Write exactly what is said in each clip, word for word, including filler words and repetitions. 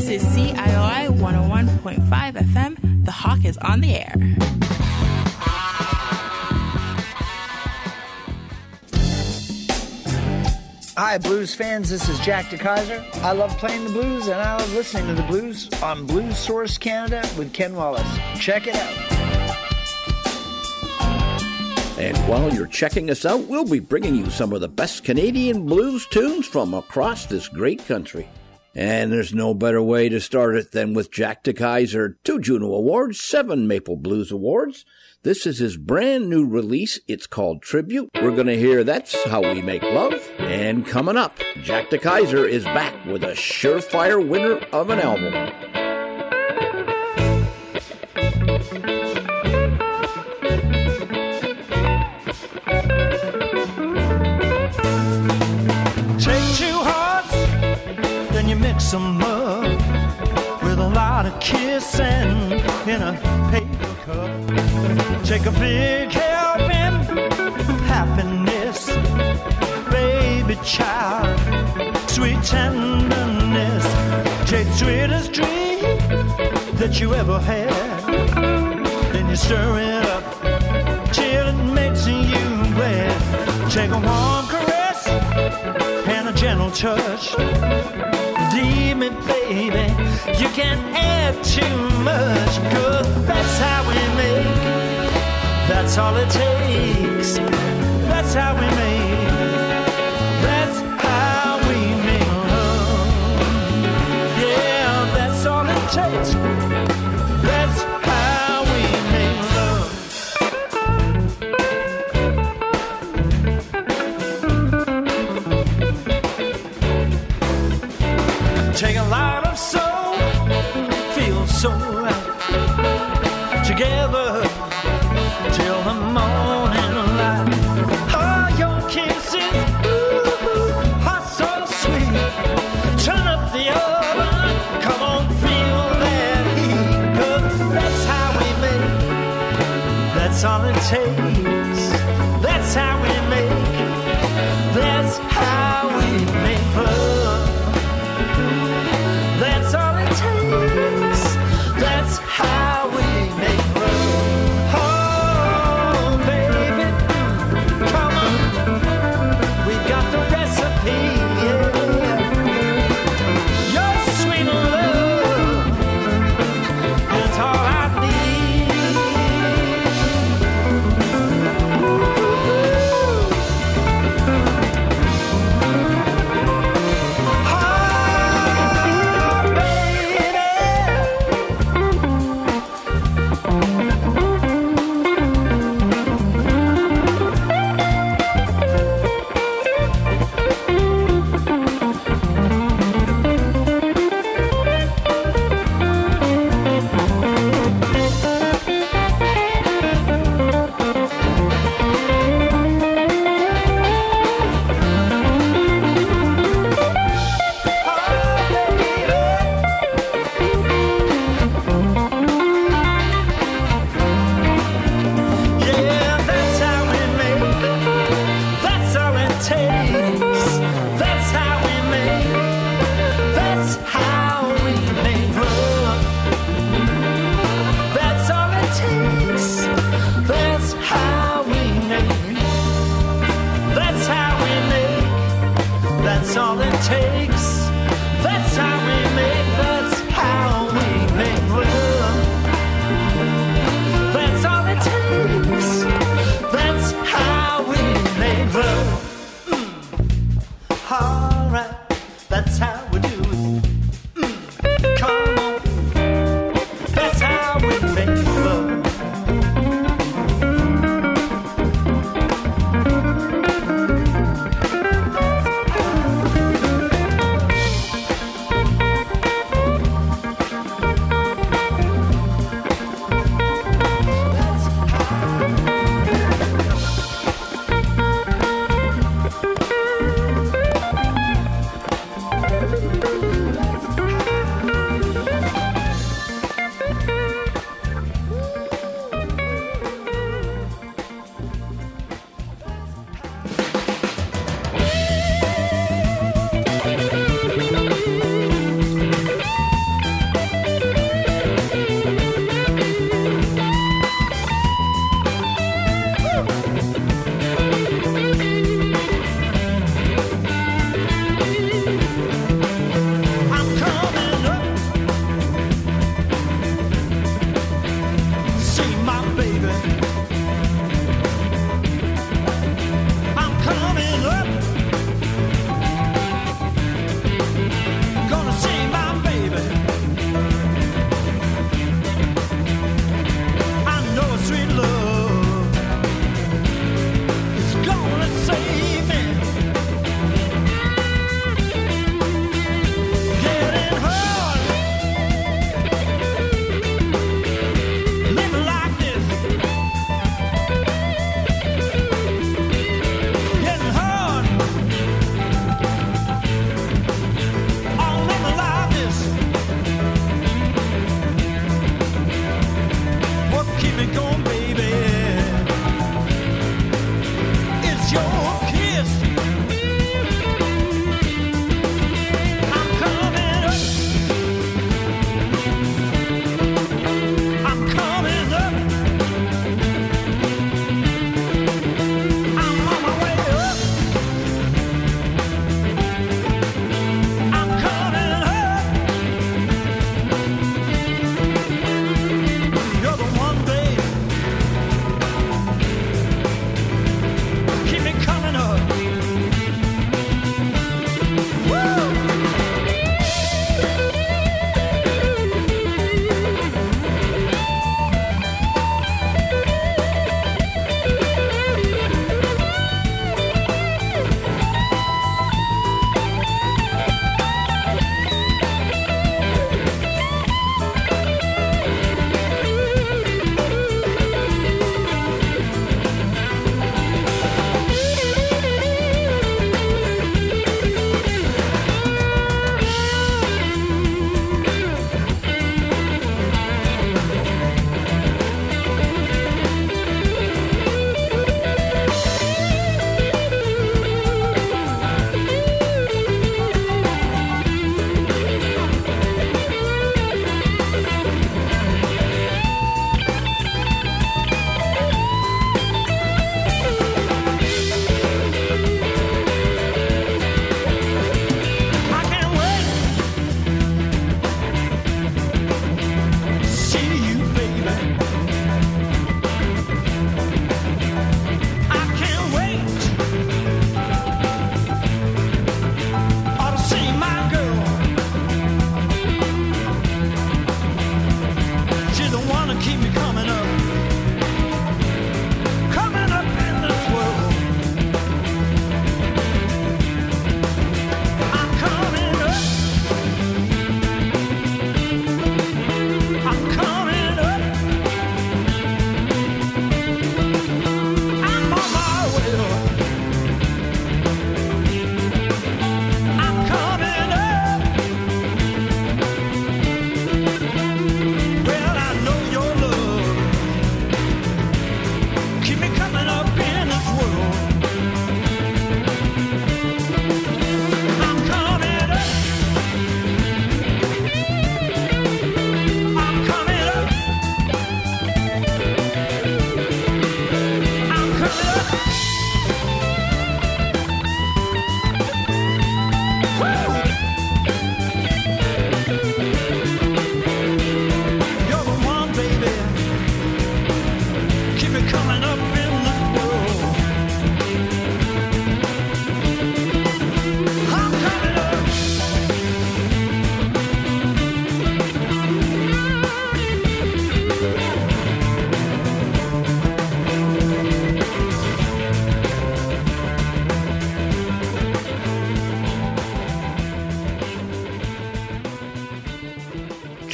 This is C I O I one oh one point five F M. The Hawk is on the air. Hi, blues fans. This is Jack DeKaiser. I love playing the blues, and I love listening to the blues on Blues Source Canada with Ken Wallace. Check it out. And while you're checking us out, we'll be bringing you some of the best Canadian blues tunes from across this great country. And there's no better way to start it than with Jack DeKaiser, two Juno Awards, seven Maple Blues Awards. This is his brand new release. It's called Tribute. We're going to hear That's How We Make Love. And coming up, Jack DeKaiser is back with a surefire winner of an album. Take two hearts, then you mix them up with a lot of kissing in a paper cup. Take a big helping of happiness, baby child, sweet tenderness. Take the sweetest dream that you ever had, then you stir it up till it makes you glad. Take a warm caress and a gentle touch. Leave me, baby, you can't have too much, 'cause that's how we make, that's all it takes, that's how we make, that's how we make love, yeah, that's all it takes, that's how we make love. Take a lot of soul, feel so right, together till the morning light. Oh, your kisses, ooh, are so sweet. Turn up the oven, come on, feel that heat, 'cause that's how we make, that's all it takes, that's how we make, that's how we make love. That's all it takes, that's how we make love. Oh, baby, come on, we got the recipe, yeah. Your sweet love is all I need. Ooh.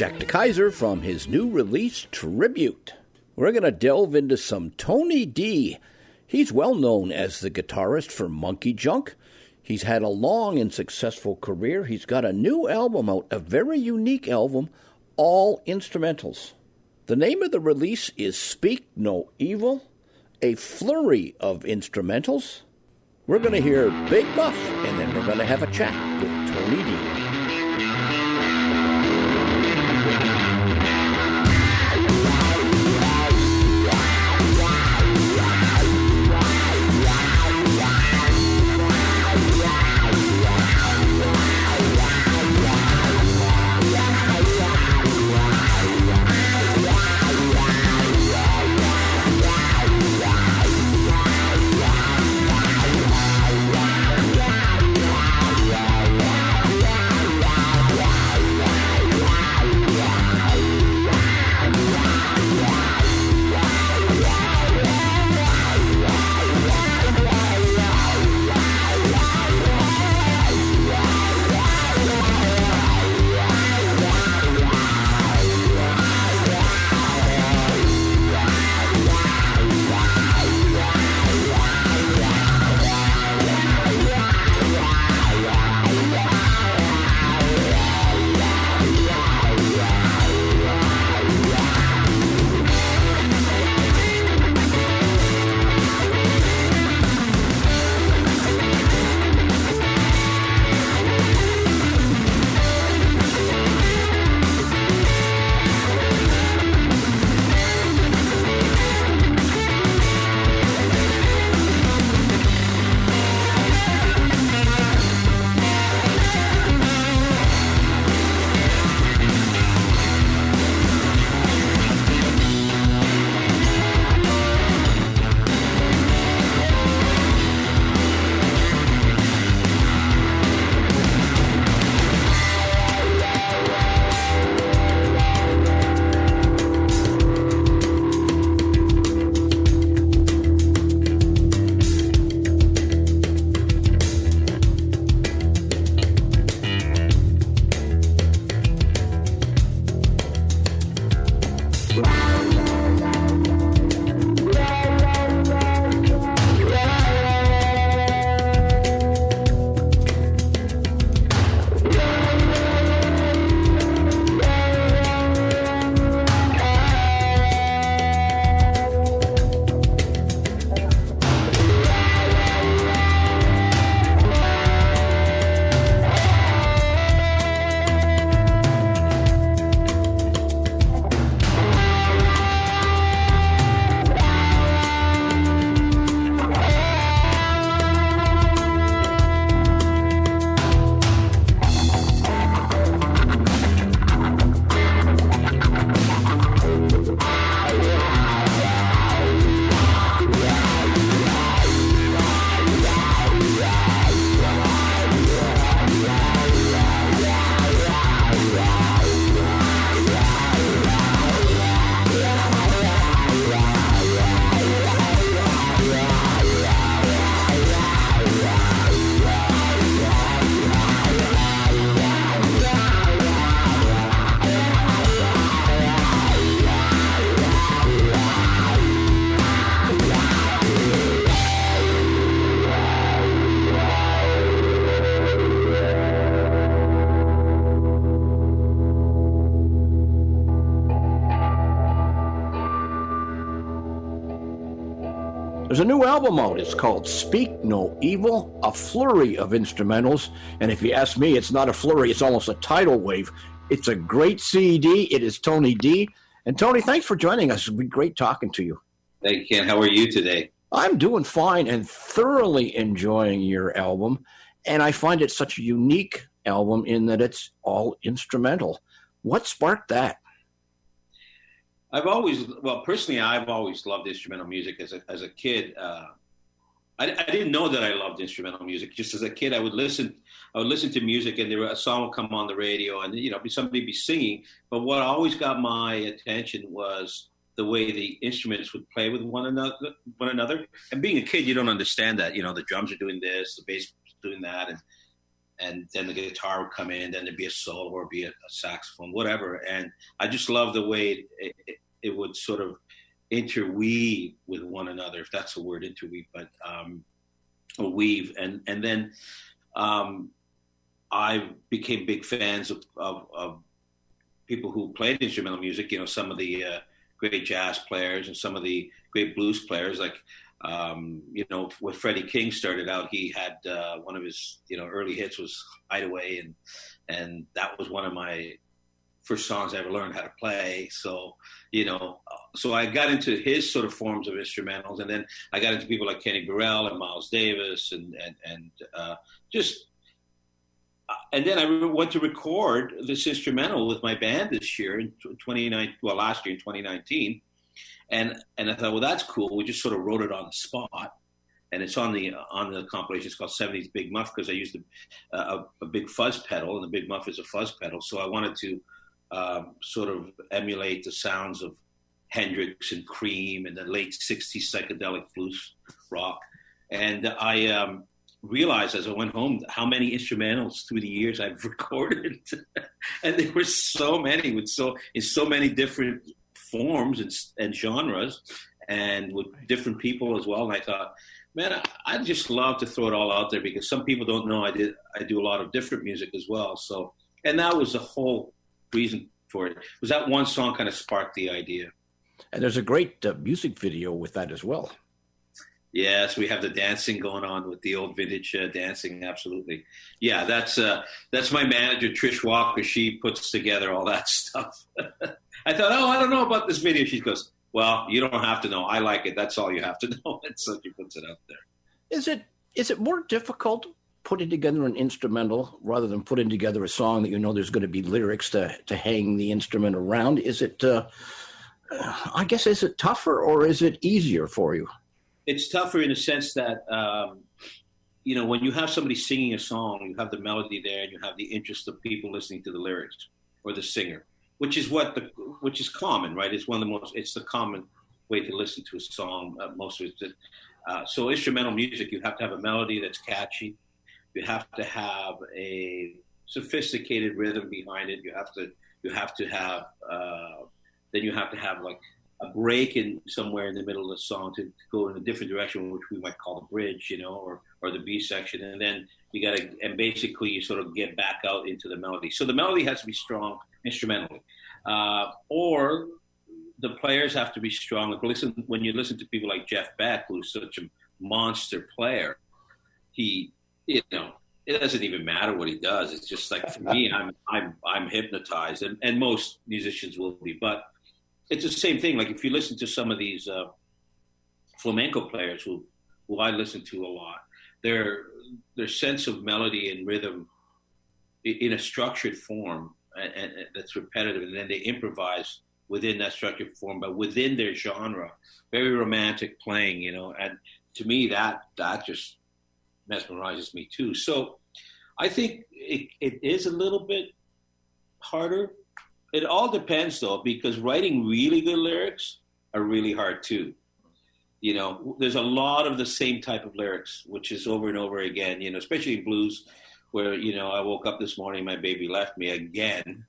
Jack DeKaiser from his new release, Tribute. We're going to delve into some Tony D. He's well known as the guitarist for Monkey Junk. He's had a long and successful career. He's got a new album out, a very unique album, all instrumentals. The name of the release is Speak No Evil, a flurry of instrumentals. We're going to hear Big Muff, and then we're going to have a chat with Tony D. There's a new album out. It's called Speak No Evil, a flurry of instrumentals. And if you ask me, it's not a flurry. It's almost a tidal wave. It's a great C D. It is Tony D. And Tony, thanks for joining us. It's been great talking to you. Thank you, Ken. How are you today? I'm doing fine and thoroughly enjoying your album. And I find it such a unique album in that it's all instrumental. What sparked that? I've always, well, personally, I've always loved instrumental music as a as a kid. Uh, I, I didn't know that I loved instrumental music. Just as a kid, I would listen, I would listen to music, and there a song would come on the radio, and you know, somebody would be singing. But what always got my attention was the way the instruments would play with one another. One another. And being a kid, you don't understand that. You know, the drums are doing this, the bass is doing that, and and then the guitar would come in, then there'd be a solo or be a, a saxophone, whatever. And I just love the way it, it, it would sort of interweave with one another, if that's a word, interweave, but um, a weave. And, and then um, I became big fans of, of, of people who played instrumental music, you know, some of the uh, great jazz players and some of the great blues players, like, Um, you know, when Freddie King started out, he had uh, one of his, you know, early hits was Hideaway, and and that was one of my first songs I ever learned how to play. So, you know, so I got into his sort of forms of instrumentals, and then I got into people like Kenny Burrell and Miles Davis, and and and uh, just, and then I went to record this instrumental with my band this year in twenty nineteen, well, last year in twenty nineteen. And and I thought, well, that's cool. We just sort of wrote it on the spot, and it's on the on the compilation. It's called seventies Big Muff, because I used a, a, a big fuzz pedal, and the Big Muff is a fuzz pedal. So I wanted to um, sort of emulate the sounds of Hendrix and Cream and the late sixties psychedelic blues rock. And I um, realized as I went home how many instrumentals through the years I've recorded, and there were so many with so in so many different forms and, and genres, and with different people as well. And I thought, man, I, I just love to throw it all out there, because some people don't know I did I do a lot of different music as well. So, and that was the whole reason for it. Was that one song kind of sparked the idea. And there's a great uh, music video with that as well. Yes, we have the dancing going on with the old vintage uh, dancing. Absolutely. Yeah, that's uh, that's my manager, Trish Walker. She puts together all that stuff. I thought, oh, I don't know about this video. She goes, well, you don't have to know. I like it. That's all you have to know. And so she puts it out there. Is it is it more difficult putting together an instrumental rather than putting together a song that you know there's going to be lyrics to, to hang the instrument around? Is it, uh, I guess, is it tougher or is it easier for you? It's tougher in the sense that, um, you know, when you have somebody singing a song, you have the melody there and you have the interest of people listening to the lyrics or the singer, which is what the, which is common, right? It's one of the most, it's the common way to listen to a song. Uh, most of it. Uh, so instrumental music, you have to have a melody that's catchy. You have to have a sophisticated rhythm behind it. You have to, you have to have, uh, then you have to have like a break in somewhere in the middle of the song to, to go in a different direction, which we might call the bridge, you know, or, or the B section. And then you got to, and basically you sort of get back out into the melody. So the melody has to be strong instrumentally, uh, or the players have to be strong. Like listen, when you listen to people like Jeff Beck, who's such a monster player, he, you know, it doesn't even matter what he does. It's just like, for me, I'm, I'm, I'm hypnotized, and, and most musicians will be, but it's the same thing. Like if you listen to some of these uh, flamenco players who, who I listen to a lot, their their sense of melody and rhythm in a structured form, and, and that's repetitive, and then they improvise within that structured form, but within their genre, very romantic playing, you know. And to me, that that just mesmerizes me too. So I think it, it is a little bit harder. It all depends, though, because writing really good lyrics are really hard, too. You know, there's a lot of the same type of lyrics, which is over and over again, you know, especially in blues, where, you know, I woke up this morning, my baby left me again.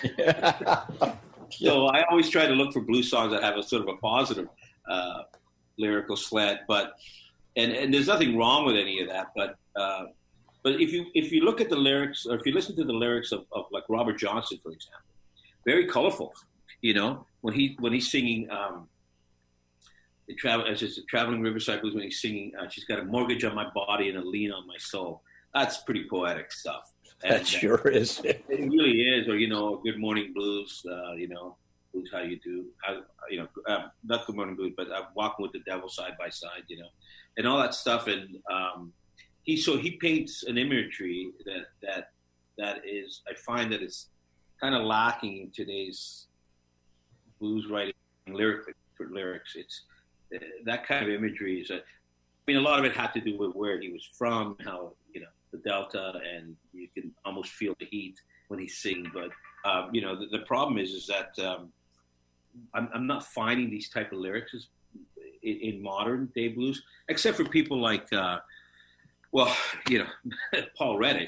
So I always try to look for blues songs that have a sort of a positive uh, lyrical slant. But and, and there's nothing wrong with any of that. But uh, but if you if you look at the lyrics, or if you listen to the lyrics of, of like Robert Johnson, for example, very colorful, you know, when he when he's singing um, the travel as it's a traveling Riverside Blues, when he's singing, uh, she's got a mortgage on my body and a lien on my soul. That's pretty poetic stuff. And, that sure uh, is. It really is. Or, you know, Good Morning Blues, uh, you know, blues how you do, how, you know, uh, not Good Morning Blues, but uh, Walking with the Devil side by side, you know, and all that stuff. And um, he so he paints an imagery that that that is, I find that it's kind of lacking in today's blues writing lyrically for lyrics. It's uh, that kind of imagery is a, I mean, a lot of it had to do with where he was from, how, you know, the Delta, and you can almost feel the heat when he's singing. But, um, you know, the, the problem is, is that um, I'm, I'm not finding these type of lyrics in, in modern day blues, except for people like, uh, well, you know, Paul Reddick,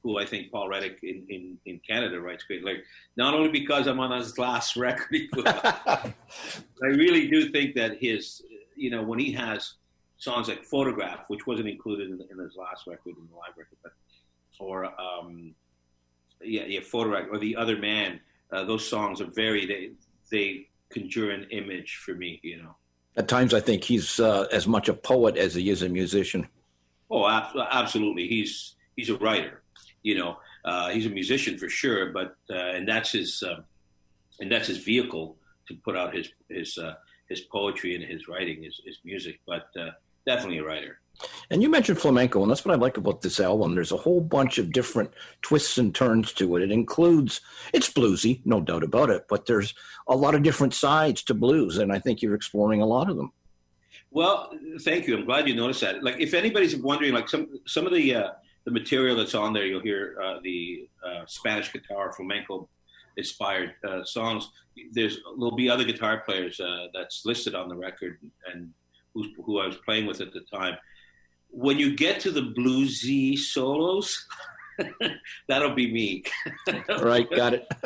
who I think Paul Reddick in, in, in Canada writes great lyrics. Not only because I'm on his last record, I really do think that his, you know, when he has songs like Photograph, which wasn't included in, in his last record, in the live record, but, or, um, yeah, yeah, Photograph, or The Other Man, uh, those songs are very, they, they conjure an image for me, you know. At times I think he's uh, as much a poet as he is a musician. Oh, ab- absolutely. He's he's a writer, you know. Uh, he's a musician for sure, but uh, and that's his uh, and that's his vehicle to put out his his uh, his poetry and his writing, his, his music. But uh, definitely a writer. And you mentioned flamenco, and that's what I like about this album. There's a whole bunch of different twists and turns to it. It includes, it's bluesy, no doubt about it, but there's a lot of different sides to blues, and I think you're exploring a lot of them. Well, thank you. I'm glad you noticed that. Like, if anybody's wondering, like some some of the uh, the material that's on there, you'll hear uh, the uh, Spanish guitar flamenco inspired uh, songs. There's there'll be other guitar players uh, that's listed on the record, and who's, who I was playing with at the time. When you get to the bluesy solos, that'll be me. Right, got it.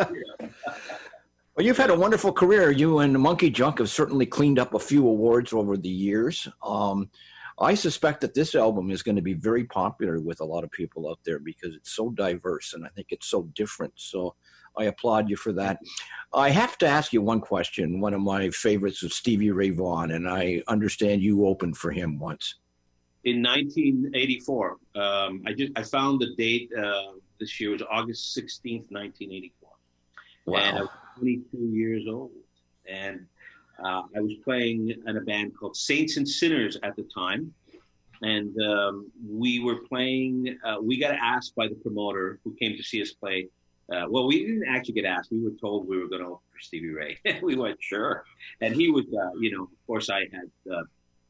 Well, you've had a wonderful career. You and Monkey Junk have certainly cleaned up a few awards over the years. Um, I suspect that this album is going to be very popular with a lot of people out there because it's so diverse and I think it's so different. So I applaud you for that. I have to ask you one question. One of my favorites was Stevie Ray Vaughan, and I understand you opened for him once. In nineteen eighty-four, um, I just I found the date uh, this year was August sixteenth, nineteen eighty-four. Wow. And I was twenty-two years old, and uh, I was playing in a band called Saints and Sinners at the time, and um, we were playing. Uh, we got asked by the promoter who came to see us play. Uh, well, we didn't actually get asked. We were told we were going to open for Stevie Ray. We went sure, and he was, uh, you know, of course, I had. Uh,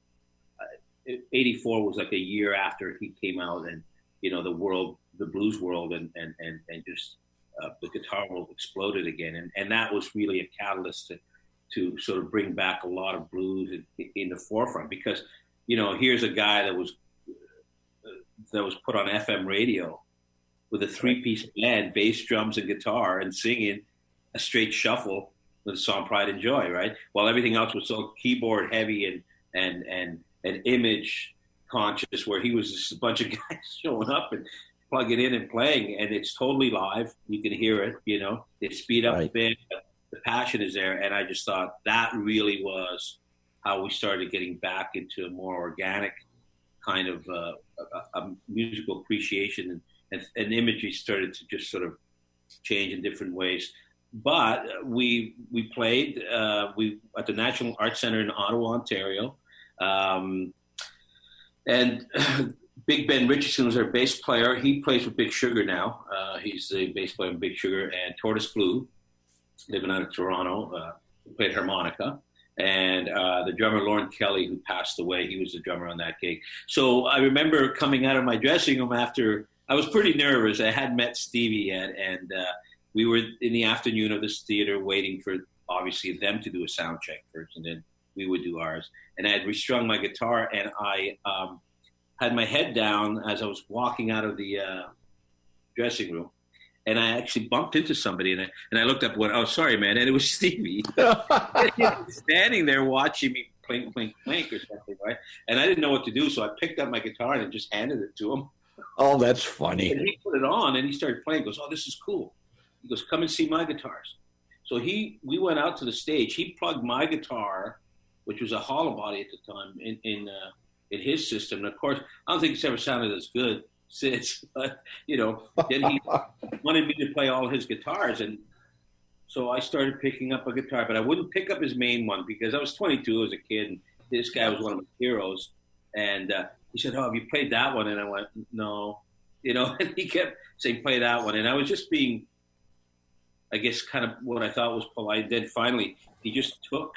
eighty-four was like a year after he came out, and you know the world, the blues world, and and and, and just uh, the guitar world exploded again, and and that was really a catalyst to to sort of bring back a lot of blues in, in the forefront, because you know here's a guy that was uh, that was put on F M radio with a three-piece band, bass, drums, and guitar, and singing a straight shuffle with the song "Pride and Joy," right? While everything else was so keyboard heavy and and and and image conscious, where he was just a bunch of guys showing up and plugging in and playing, and it's totally live. You can hear it, you know, they speed up right. a bit, but the passion is there. And I just thought that really was how we started getting back into a more organic kind of uh, a, a musical appreciation, and, and, and imagery started to just sort of change in different ways. But we, we played, uh, we at the National Arts Centre in Ottawa, Ontario. Um, and Big Ben Richardson was our bass player. He plays with Big Sugar now. Uh, he's the bass player in Big Sugar, and Tortoise Blue, living out of Toronto, uh, played harmonica. And uh, the drummer, Lauren Kelly, who passed away, he was the drummer on that gig. So I remember coming out of my dressing room after, I was pretty nervous. I hadn't met Stevie yet, and uh, we were in the afternoon of this theater waiting for, obviously, them to do a sound check first, and then we would do ours. And I had restrung my guitar, and I um, had my head down as I was walking out of the uh, dressing room. And I actually bumped into somebody, and I, and I looked up and went, "Oh, sorry, man." And it was Stevie. He was standing there watching me clink, clink, clink or something, right? And I didn't know what to do, so I picked up my guitar and just handed it to him. Oh, that's funny. And he put it on, and he started playing. He goes, "Oh, this is cool." He goes, "Come and see my guitars." So he, we went out to the stage. He plugged my guitar, which was a hollow body at the time, in in, uh, in his system. And of course, I don't think it's ever sounded as good since, but, you know, then he wanted me to play all his guitars. And so I started picking up a guitar, but I wouldn't pick up his main one because I was twenty-two as a kid, and this guy was one of my heroes. And uh, he said, "Oh, have you played that one?" And I went, "No." You know, and he kept saying, "Play that one." And I was just being, I guess, kind of what I thought was polite. Then finally, he just took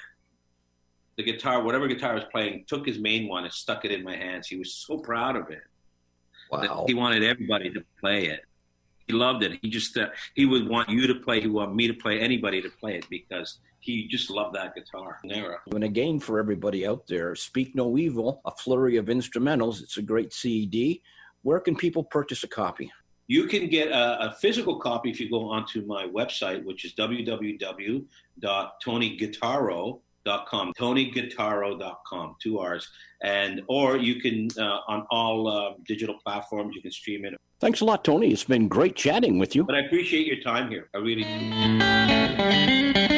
the guitar, whatever guitar I was playing, took his main one and stuck it in my hands. He was so proud of it. Wow. He wanted everybody to play it. He loved it. He just, uh, he would want you to play. He would want me to play, anybody to play it, because he just loved that guitar. And again, for everybody out there, Speak No Evil, a flurry of instrumentals. It's a great C D. Where can people purchase a copy? You can get a, a physical copy if you go onto my website, which is w w w dot tony guitarro dot com, tony guitarro dot com, two R's. And, or you can, uh, on all uh, digital platforms, you can stream it. Thanks a lot, Tony. It's been great chatting with you. But I appreciate your time here. I really do.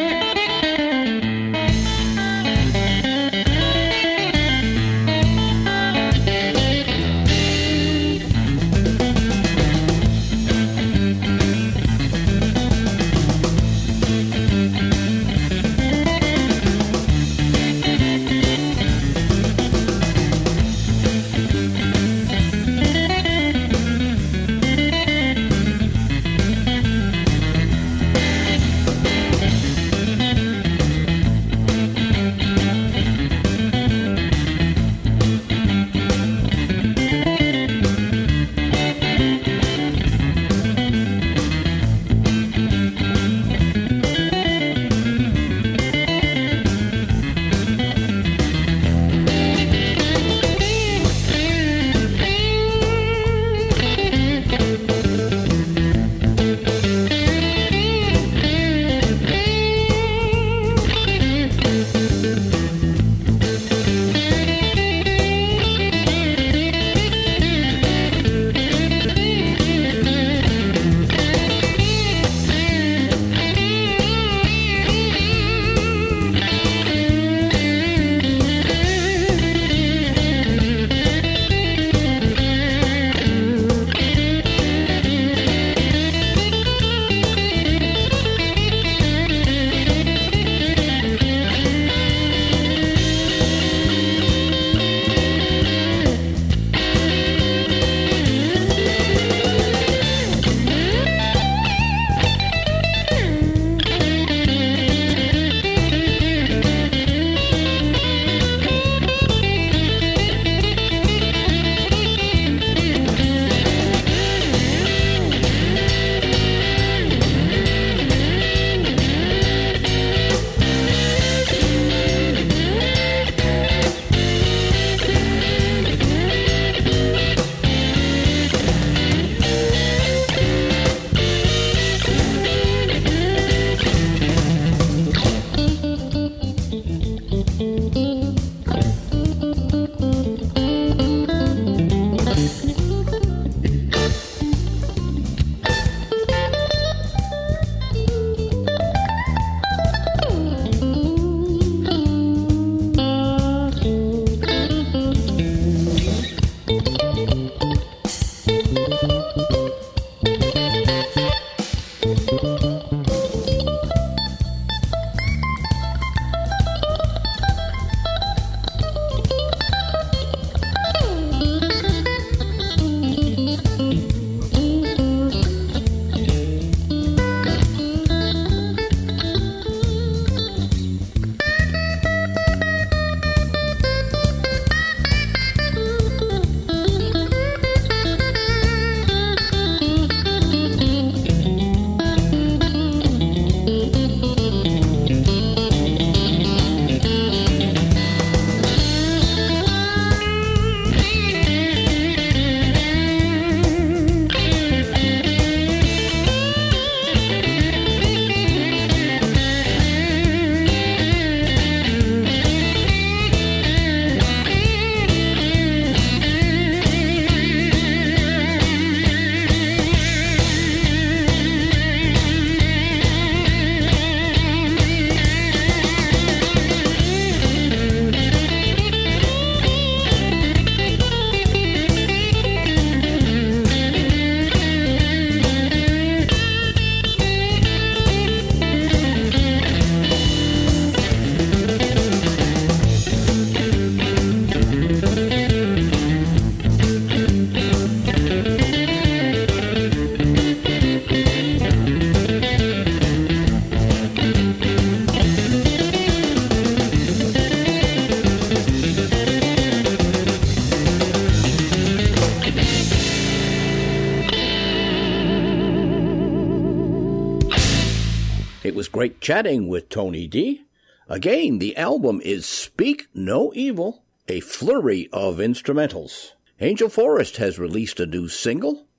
It was great chatting with Tony D. Again, the album is Speak No Evil, a flurry of instrumentals. Angel Forrest has released a new single,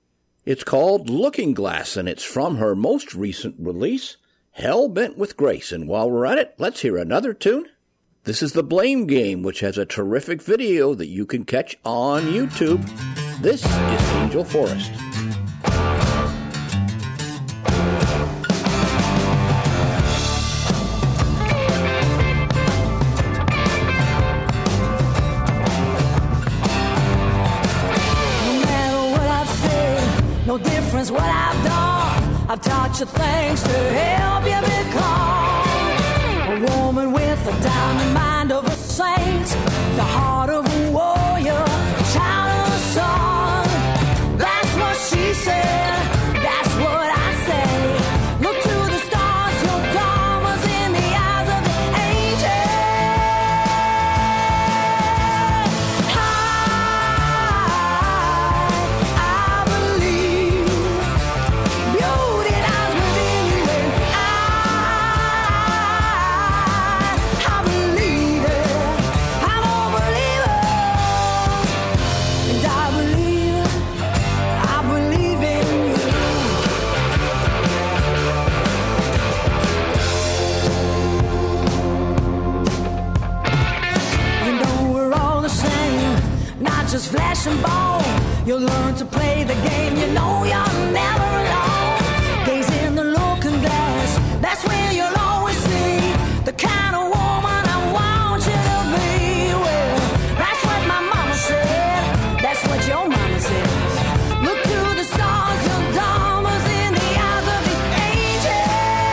It's called Looking Glass, and it's from her most recent release, Hell Bent with Grace. And while we're at it, let's hear another tune. This is The Blame Game, which has a terrific video that you can catch on YouTube. This is Angel Forrest. No difference what I've done. I've taught you things to help you become a woman with a diamond mind of a saint, the heart of a warrior, child of the sun. That's what she said. That's what I say. Look to the stars, your dharma's in the eyes of the angel. Just flesh and bone. You'll learn to play the game. You know you're never alone. Gaze in the looking glass. That's where you'll always see the kind of woman I want you to be. Well, that's what my mama said. That's what your mama says. Look to the stars. Your dharma's in the eyes of the angel.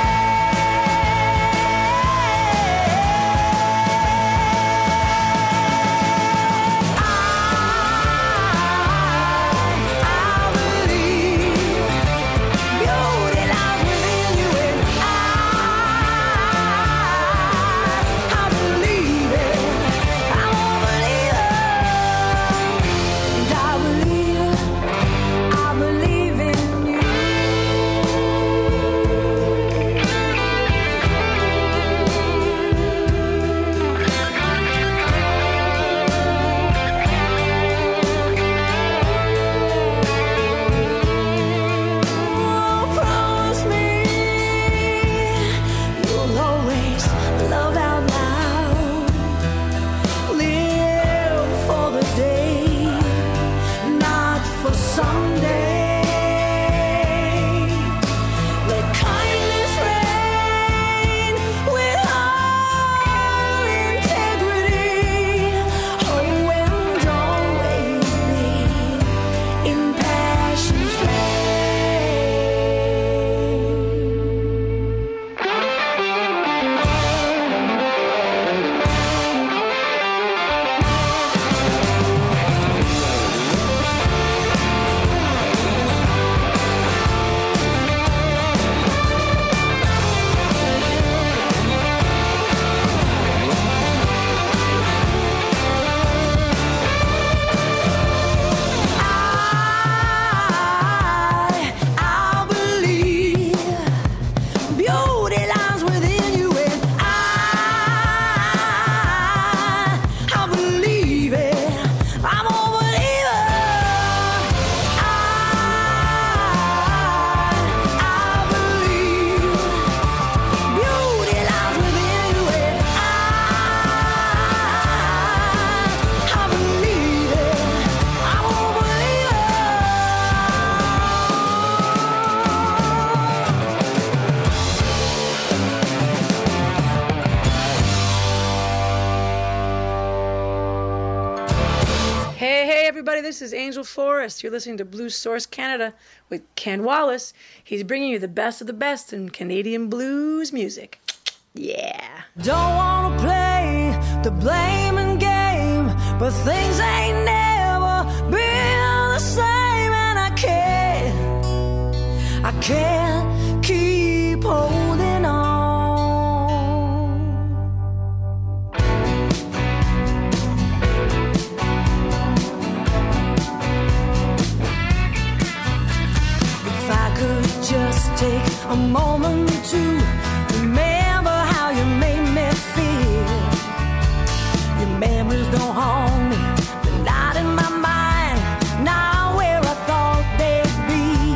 This is Angel Forrest. You're listening to Blues Source Canada with Ken Wallace. He's bringing you the best of the best in Canadian blues music. Yeah. Don't want to play the blaming game, but things ain't never been the same, and I can't, I can't keep holding on. Just take a moment to remember how you made me feel. Your memories don't haunt me, they're not in my mind, not where I thought they'd be.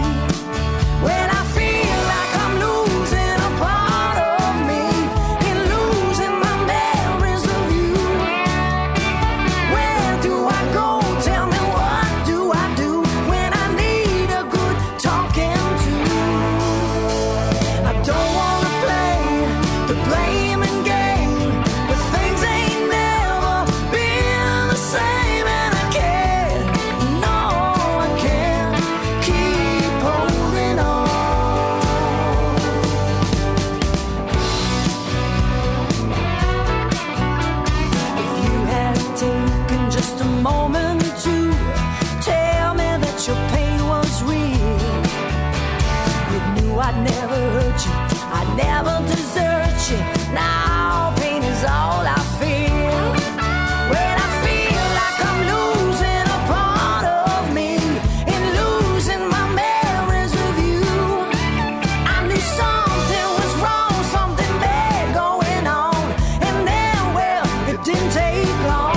you. Now pain is all I feel. When I feel like I'm losing a part of me and losing my memories of you. I knew something was wrong, something bad going on, and then, well, it didn't take long.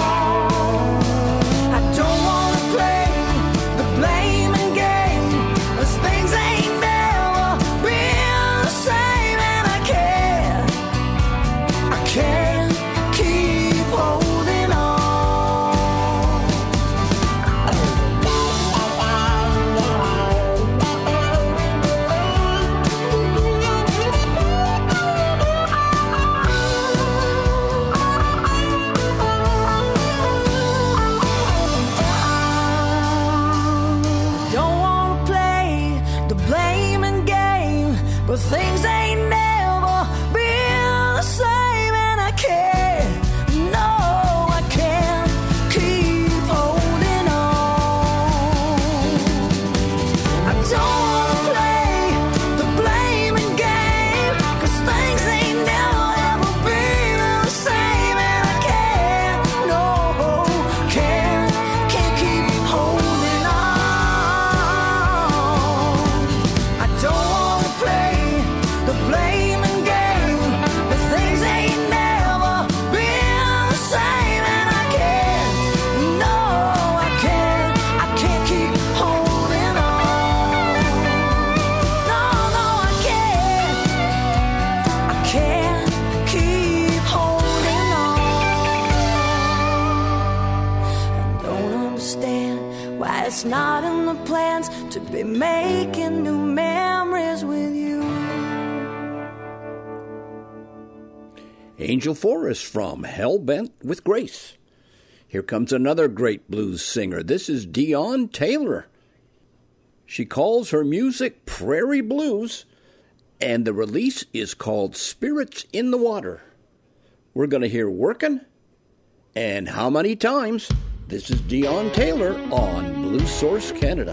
I don't wanna play the blaming game, 'cause things ain't never been the same, and I can't, I can't keep holding on. Don't wanna play the blaming game, but things ain't never been the same, and I can't, no, I can't keep holding on. I don't wanna play the blaming game, 'cause things ain't never ever been the same, and I can't, no, can't, can't keep holding on. I don't wanna play the blaming game, but things ain't never been the same, and I can't, no, I can't, I can't keep holding on. No, no, I can't, I can't keep holding on. I don't understand why it's not in the plans to be making new memories with you. Angel Forrest from Hellbent with Grace. Here comes another great blues singer. This is Dion Taylor. She calls her music Prairie Blues, and the release is called Spirits in the Water. We're going to hear Workin' and How Many Times. This is Dion Taylor on Blues Source Canada.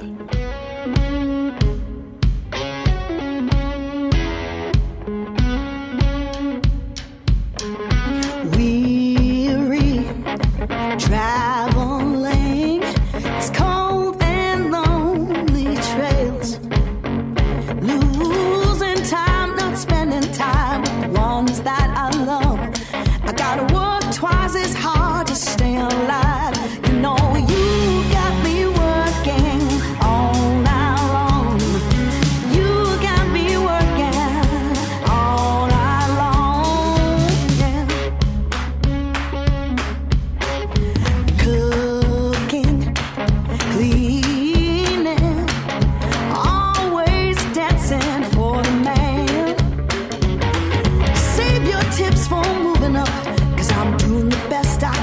Weary, traveling these cold and lonely trails, losing time, not spending time with the ones that I love. I gotta work twice as hard to stay alive. You know you got me working all night long. You got me working all night long. Yeah. Cooking, cleaning, always dancing for the man. Save your tips for moving up, 'cause I'm doing the best I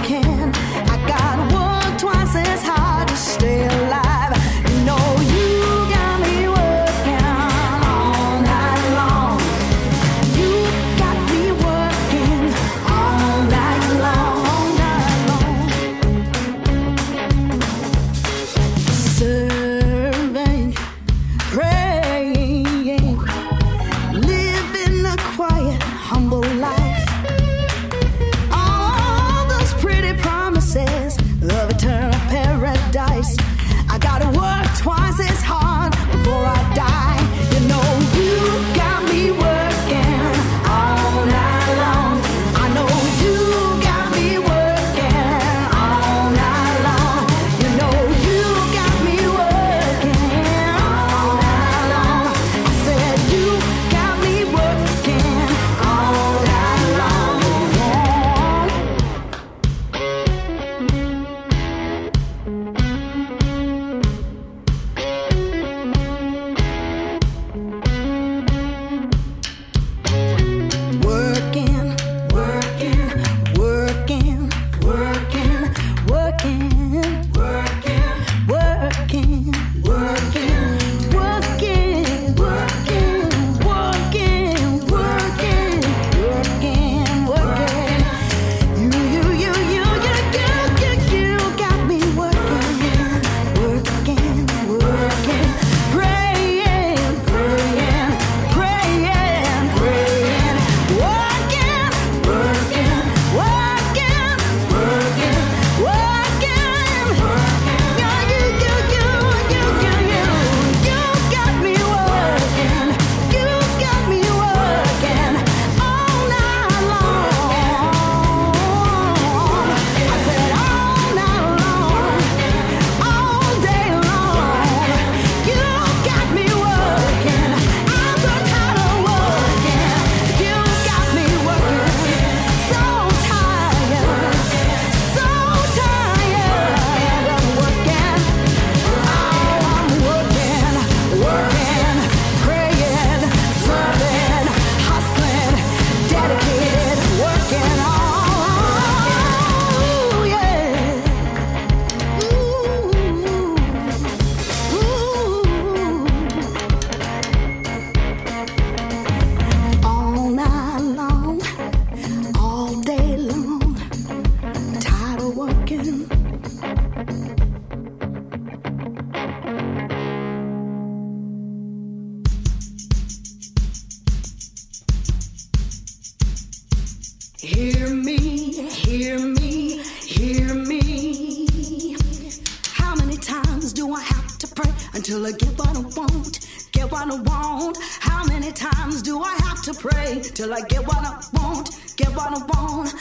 Hear me, hear me, hear me. How many times do I have to pray until I get what I want? Get what I want. How many times do I have to pray till I get what I want? Get what I want.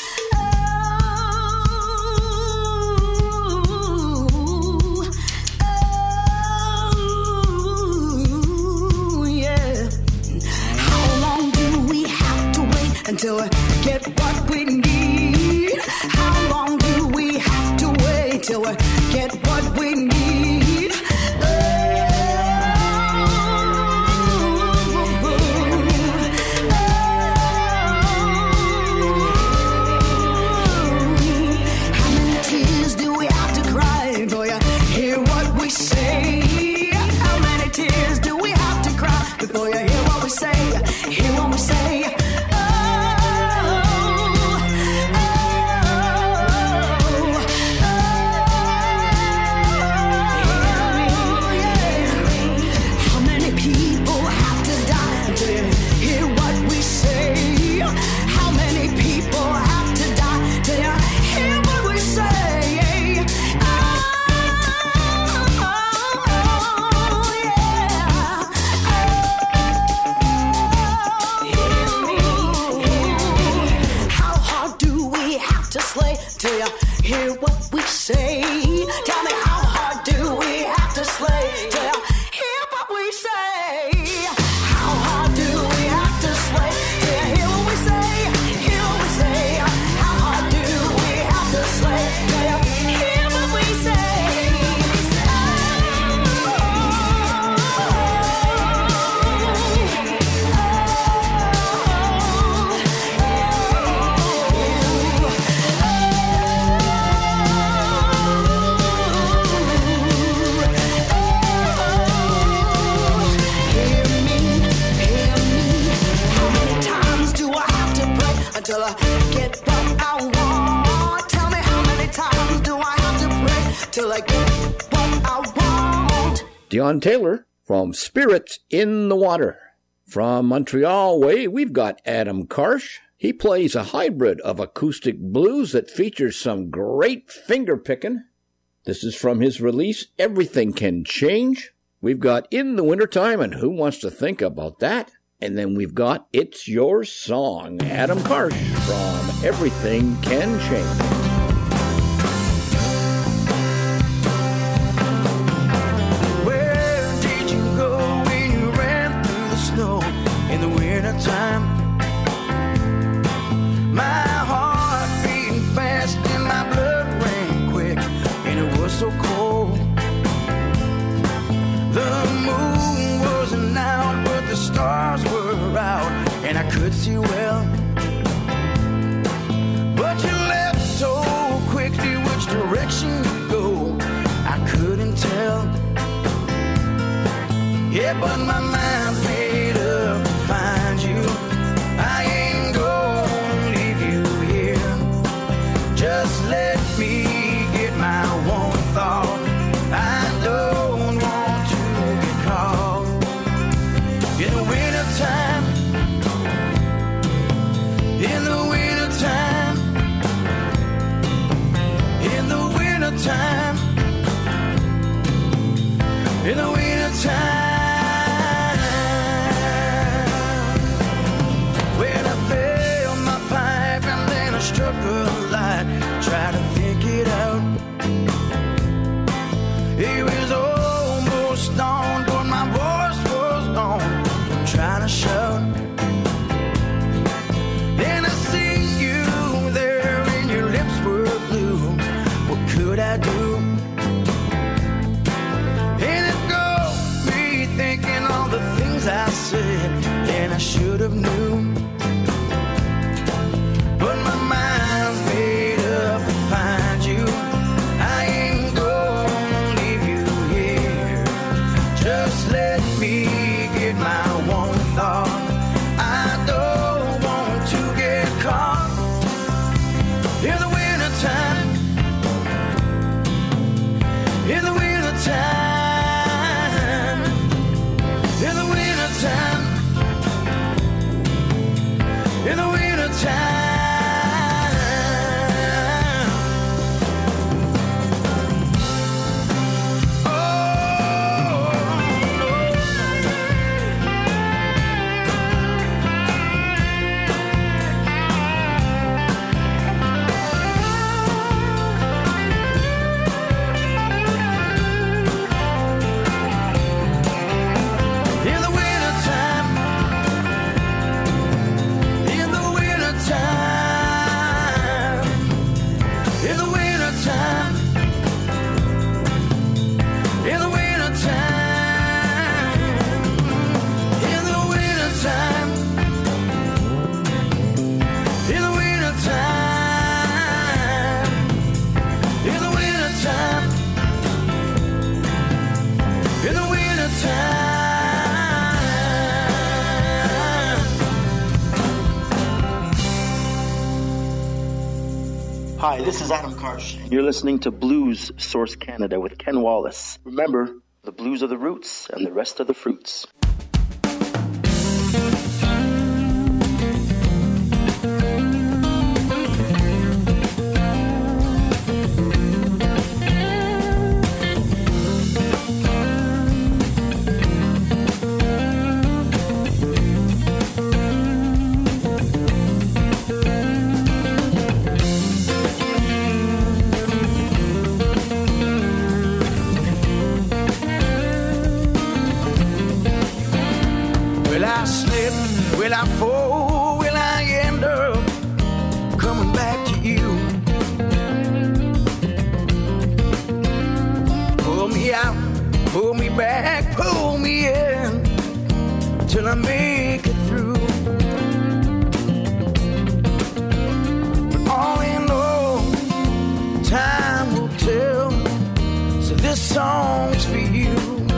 Oh, oh, yeah. How long do we have to wait until I get what we need? How long do we have to wait till I get what we need? Before you hear what we say, hear what we say. Oh, oh, oh, oh, yeah. How many people have to die until you hear what we say? How many people have to die till you hear what we say? Till you hear what we say. Tell me, how hard do we have to slay till you hear what we say? How hard do we have to slay till you hear what we say? Hear what we say. How hard do we have to slay till you hear what we say? Until I get what I want. Tell me, how many times do I have to pray till I get what I want? Dion Taylor from Spirits in the Water. From Montreal way, we've got Adam Karsh. He plays a hybrid of acoustic blues that features some great finger picking. This is from his release, Everything Can Change. We've got In the Wintertime, and who wants to think about that? And then we've got It's Your Song, Adam Karsh from Everything Can Change. Where did you go when you ran through the snow in the wintertime? My heart beating fast and my blood ran quick, and it was so cold. The moon wasn't out, but the stars were out, and I could see well. But you left so quickly, which direction you go, I couldn't tell. Yeah, but my mind's made up to find you. I ain't gonna leave you here. Just let me get my one thought. I don't want to get caught in the wintertime. In the wintertime. In the wintertime. In the wintertime. When I filled my pipe and then I struck a light, tried to think it out. It was almost dawn, but my voice was gone. I'm trying to shout. Then I Hi, this is Adam Karsh, and you're listening to Blues Source Canada with Ken Wallace. Remember, the blues are the roots, and the rest are the fruits. Will I fall? Will I end up coming back to you? Pull me out, pull me back, pull me in till I make it through. But all in all, time will tell. So this song's for you.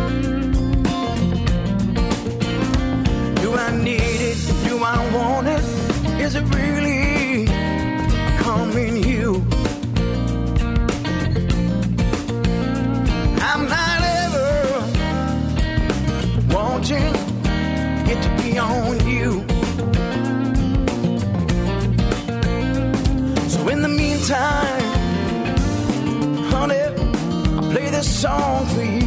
Do I need it? Do I want it? Is it really coming you? I'm not ever wanting it to be on you. So in the meantime, honey, I'll play this song for you.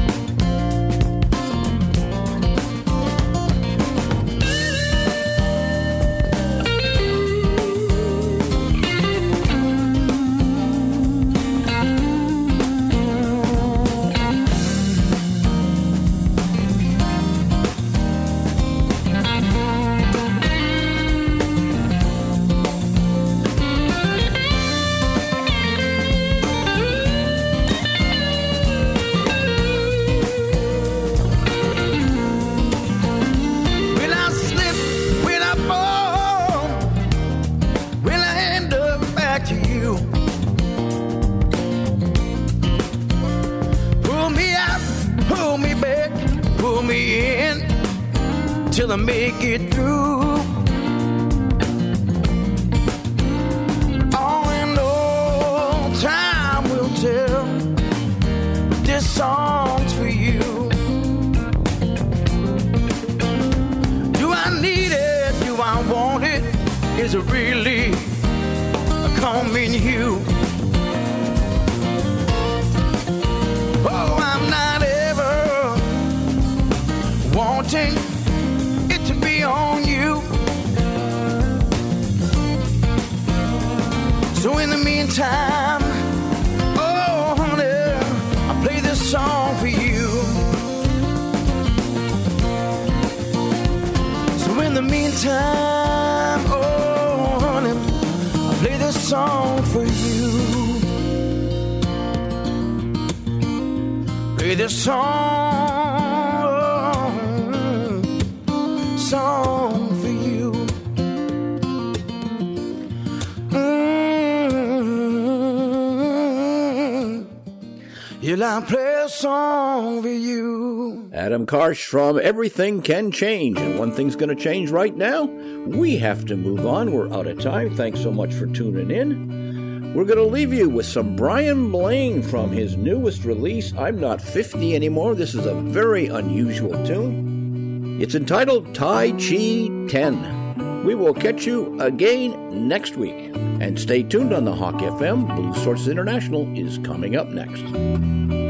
Till I make it through. All in all, time will tell. This song's for you. Do I need it? Do I want it? Is it really coming you? Oh, I'm not ever wanting on you. So in the meantime, oh honey, I'll play this song for you. So in the meantime, oh honey, I'll play this song for you. Play this song song for you. Mm-hmm. You'll I play a song for you. Adam Karsh from Everything Can Change. And one thing's going to change right now. We have to move on. We're out of time. Thanks so much for tuning in. We're going to leave you with some Brian Blane from his newest release, I'm Not fifty Anymore. This is a very unusual tune. It's entitled Tai Chi ten. We will catch you again next week. And stay tuned on the Hawk F M. Blues Source International is coming up next.